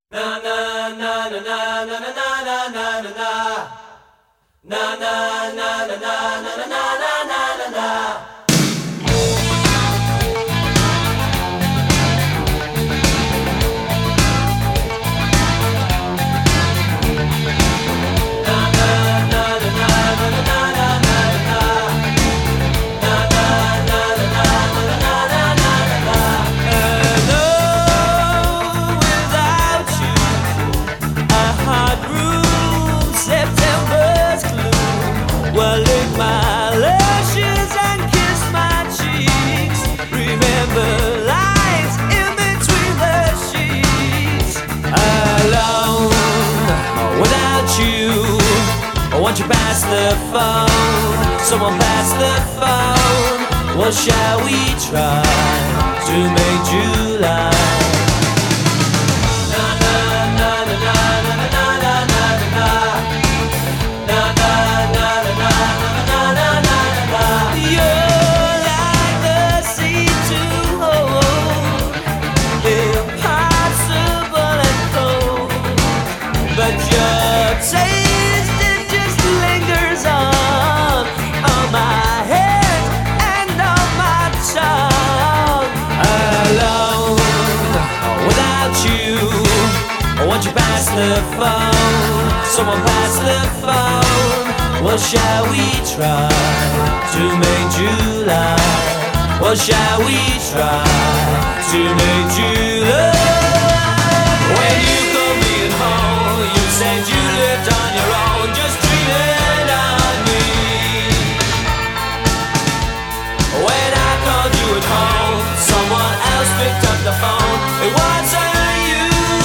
Won't you pass the phone? Someone pass the phone. Well, shall we try to make July? You're like the sea to hold, impossible and cold, but your taste my head and on my tongue. Alone, without you, won't you pass the phone? Someone pass the phone. Well, shall we try to make July? Well, shall we try to make July? When you called me at home, you said you lived on your own, just dreaming on me. When I called you at home, someone else picked up the phone. It wasn't you.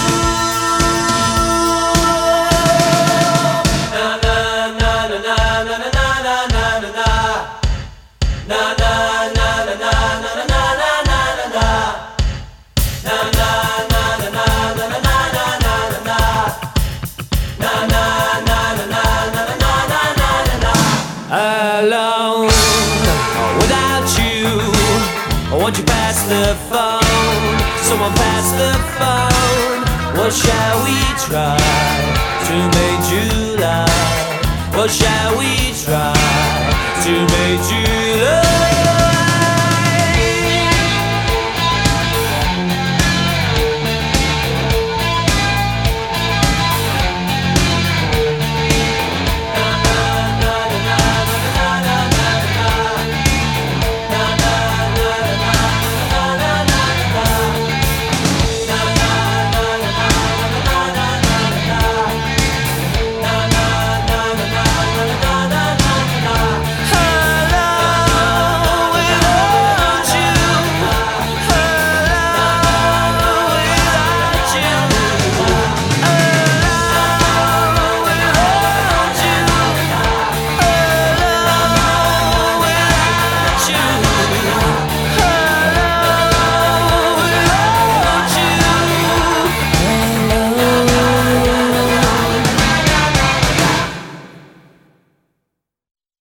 Na na na na na na na na na na na. Na na na na na na na na na na na. Na na na na na na na na na na na. Na na na na na na na na na. Alone. Without you, won't you pass the phone? Someone pass the phone. Well, shall we try to make July? Well, shall we try to make July?